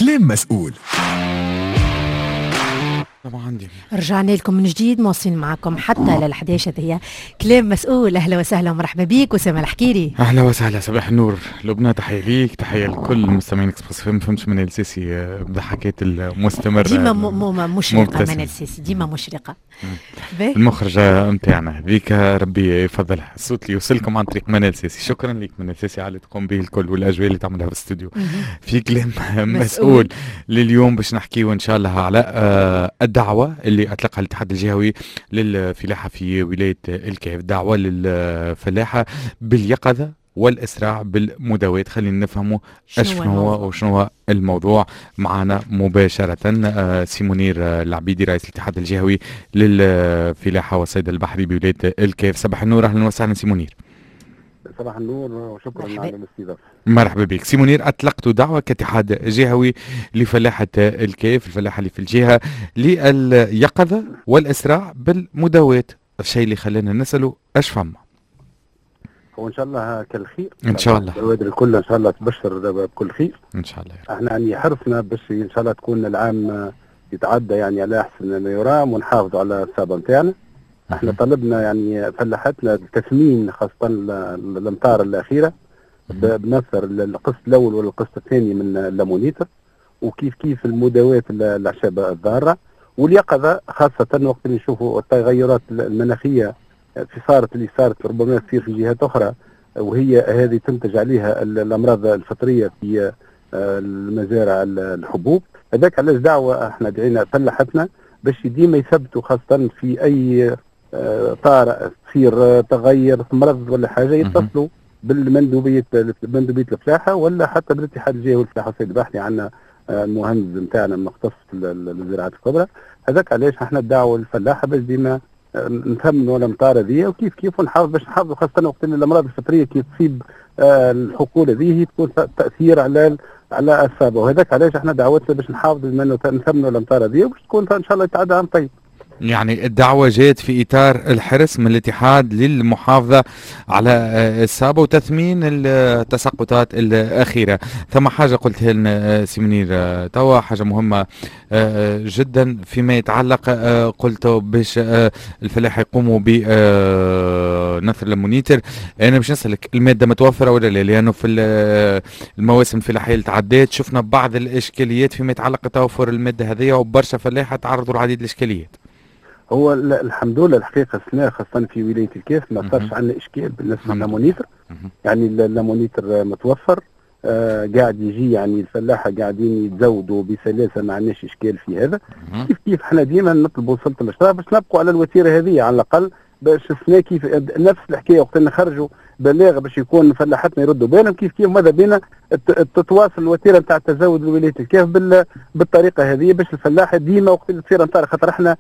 كلام مسؤول. طبعا دي رجعنا لكم من جديد، مواصلين معكم حتى لل11 هي كلام مسؤول. اهلا وسهلا ومرحبا بيك وسام الحكيري. اهلا وسهلا، صباح النور لبنى، تحيه ليك، تحيه لكل مستمعين اكسبرس فهم. فهمتش من السيسي بضحكات المستمره ديما مشرقه مبتسم. من السيسي، ديما مشرقه. المخرجة متاعنا ذيك ربي يفضلها، الصوت اللي يوصلكم عن طريق منال سيسي. شكرا لك منال سيسي على اللي تقوم به الكل والاجواء اللي تعملها في الاستوديو. في كلام مسؤول لليوم باش نحكيو ان شاء الله على الدعوة اللي اطلقها الاتحاد الجهوي للفلاحة في ولاية الكيف، دعوة للفلاحة باليقظة والإسراع بالمداواة. خلينا نفهموا شنو هو الموضوع. معنا مباشرة سي منير العبيدي رئيس الاتحاد الجهوي للفلاحة والصيد البحري بولاية الكيف. صباح النور، أهلا وسهلا سي منير. صباح النور وشكرا على الاستضافة. مرحبا بك سي منير. أطلقتوا دعوة كاتحاد جهوي لفلاحة الكيف، الفلاحة اللي في الجهة، لليقظة والإسراع بالمداواة. الشيء اللي خلينا نسأله اش فما؟ هو ان شاء الله كالخير ان شاء الله، البوادر الكل ان شاء الله تبشر بكل خير ان شاء الله. احنا يعني حرصنا باش ان شاء الله تكون العام يتعدى يعني على احسن ما يرام، ونحافظوا على الصابه نتاعنا. احنا طلبنا يعني فلاحتنا التثمين خاصه الامطار الاخيره بنصر القسط الاول والقسط الثاني من الليمونيتر، وكيف كيف المداواة الاعشاب الضاره واليقظه، خاصه وقت اللي نشوفوا التغيرات المناخيه اللي صارت ربما تصير في جهات اخرى، وهي هذه تنتج عليها الامراض الفطريه في المزارع الحبوب. هذاك علاش دعوه احنا دعينا فلاحتنا باش ديما يثبتوا، خاصه في اي طارئ تصير تغير مرض ولا حاجه يتصلوا بالمندوبيه الفلاحه ولا حتى بالاتحاد الجهوي للفلاحه والصيد البحري. عندنا المهندس نتاعنا المختص في الزراعات الكبرى. هذاك علاش احنا الدعوه للفلاحه باش ديما نثمنوا الامطار هذه وكيف كيف ونحافظ باش نحافظوا، خاصه وقت اللي الامراض الفطريه كي تصيب الحقول هذه تكون تاثير على الصابه. وهذاك علاش احنا دعوتنا باش نحافظوا نثمنوا الامطار هذه وباش تكون ان شاء الله يتعدى عام طيب. يعني الدعوة جات في إطار الحرص من الاتحاد للمحافظة على الصابة وتثمين التساقطات الأخيرة. ثم حاجة قلتها لنا سي منير توا، حاجة مهمة جدا فيما يتعلق، قلت باش الفلاحة يقوموا بنثر المونيتر. أنا باش نسألك المادة متوفرة ولا لا؟ لأنه في المواسم الفلاحية اللي تعديت شفنا بعض الإشكاليات فيما يتعلق بتوفر المادة هذه، وبرشا فلاحة تعرضوا لعديد الإشكاليات. هو الحمد لله الحقيقه السنه خاصه في ولايه الكيف ما صارش عندنا اشكال بالنسبه للمونيتر. يعني الليمونيتر متوفر، قاعد يجي، يعني الفلاحه قاعدين يتزودوا بسلاسه، ما عندناش اشكال في هذا. كيف كيف احنا ديما نطلبوا سلطه الاشراف باش نبقوا على الوتيره هذه على الاقل، باش السنه كيف نفس الحكايه وقت نخرجوا بلاغ باش يكون فلاحتنا يردوا بالهم كيف كيف ماذا بينا تتواصل الوتيره نتاع التزود لولايه الكيف بالطريقه هذه، باش الفلاحه ديما وقت اللي تصير امطار، خاطر احنا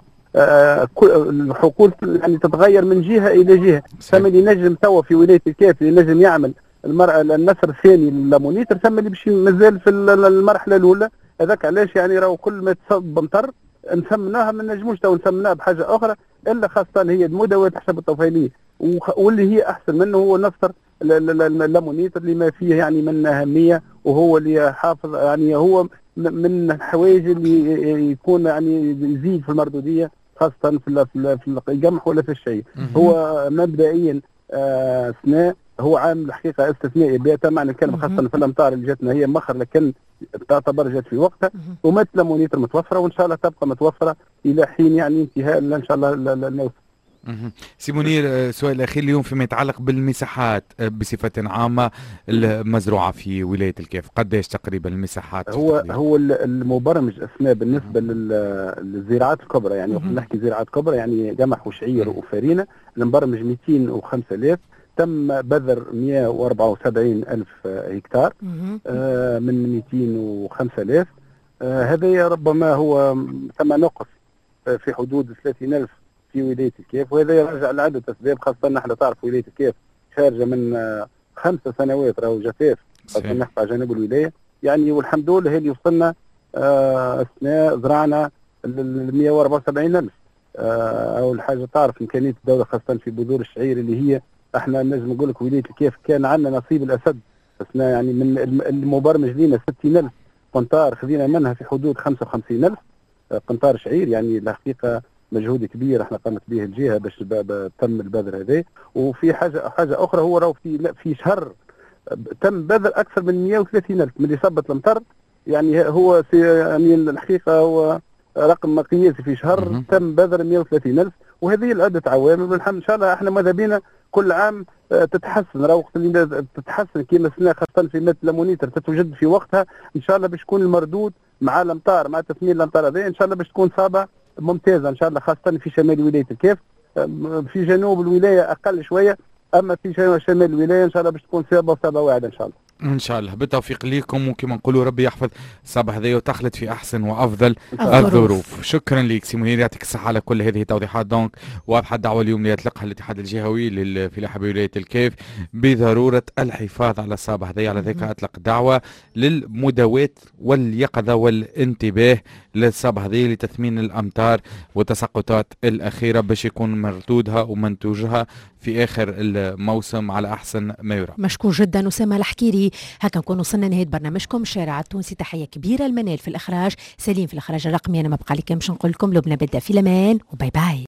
الحقول يعني تتغير من جهه الى جهه. ثم اللي نجم توا في ولايه الكيف اللي نجم يعمل النسر الثاني للمونيتر، ثم اللي باش مازال في المرحله الاولى. هذاك علاش يعني راهو كل ما تصب مطر نسمناها، ما نجموش تو نسمناها بحاجه اخرى الا خاصه هي المداواه الحساب الطفيليه، واللي هي احسن منه هو نصر الليمونيتر اللي ما فيه يعني من اهميه، وهو اللي يحافظ يعني هو من الحوايج اللي يكون يعني يزيد في المردوديه، خاصه في القمح ولا في الشيء. هو مبدئيا سنة هو عام الحقيقه استثنائي بيتا معنى الكلمه، خاصه في الامطار اللي جاتنا هي مخر لكن تعتبر جات في وقتها، ومثل مونيتر متوفره وان شاء الله تبقى متوفره الى حين يعني انتهاء ان شاء الله الموسم. سي منير، سؤال اخير اليوم فيما يتعلق بالمساحات بصفه عامه المزروعه في ولايه الكيف، قداش تقريبا المساحات؟ هو المبرمج اسماء بالنسبه للزراعات الكبرى، يعني وقت نحكي زراعات كبرى يعني قمح وشعير وفارينه، المبرمج 205,000، تم بذر 174,000 هكتار من 205,000. هذا ربما هو ثم نقص في حدود 30,000 في ولاية الكيف، وهذا يرجع لعدة أسباب، خاصة نحن تعرف ولاية الكيف خارجة من 5 سنوات راهو جفاف، خاصة نحكي على جنوب الولاية يعني، والحمد لله اللي وصلنا أثناء زرعنا 174,000. أول حاجة تعرف إمكانية الدولة خاصة في بذور الشعير اللي هي احنا نجم نقول لك ولاية الكيف كان عندنا نصيب الأسد أثناء يعني من المبرمج لينا 60,000 قنطار خذينا منها في حدود 55,000 قنطار شعير. يعني الحقيقه مجهود كبير احنا قامت به الجهه باش تم البذر هذا. وفي حاجه اخرى، هو راهو في شهر تم بذر اكثر من 130,000 من اللي صبت المطر. يعني هو يعني الحقيقه هو رقم قياسي في شهر تم بذر 130,000. وهذه العدة عوامل، والحمد ان شاء الله احنا ماذا بينا كل عام تتحسن. راهو وقت اللي تتحسن كيما السنه خاصه في مثل لامونيتر تتوجد في وقتها ان شاء الله باش يكون المردود مع الامطار، مع تثمين الامطار هذه ان شاء الله باش تكون صابه ممتازه ان شاء الله، خاصه في شمال ولايه الكاف. في جنوب الولايه اقل شويه، اما في شمال الولايه ان شاء الله باش تكون صابه واعده ان شاء الله. ان شاء الله بالتوفيق ليكم، وكما نقولوا ربي يحفظ الصباح هذايا وتخلط في احسن وافضل الظروف. شكرا لك سي منير، يعطيك الصحه على كل هذه التوضيحات. دونك واضحه الدعوه اليوم اللي يطلقها الاتحاد الجهوي للفلاحه بولايه الكاف بضروره الحفاظ على الصباح هذايا. على ذلك اطلق دعوه للمداواة واليقظه والانتباه للصباح هذايا لتثمين الامطار والتساقطات الاخيره باش يكون مردودها ومنتوجها في اخر الموسم على احسن ما يرام. مشكور جدا أسامة الحكيري. هكا نكون وصلنا نهاية برنامجكم الشارع التونسي. تحية كبيرة المنال في الإخراج، سليم في الإخراج الرقمي. أنا ما بقى لي باش نقول لكم لبنى بدأ في الأمان، وباي باي.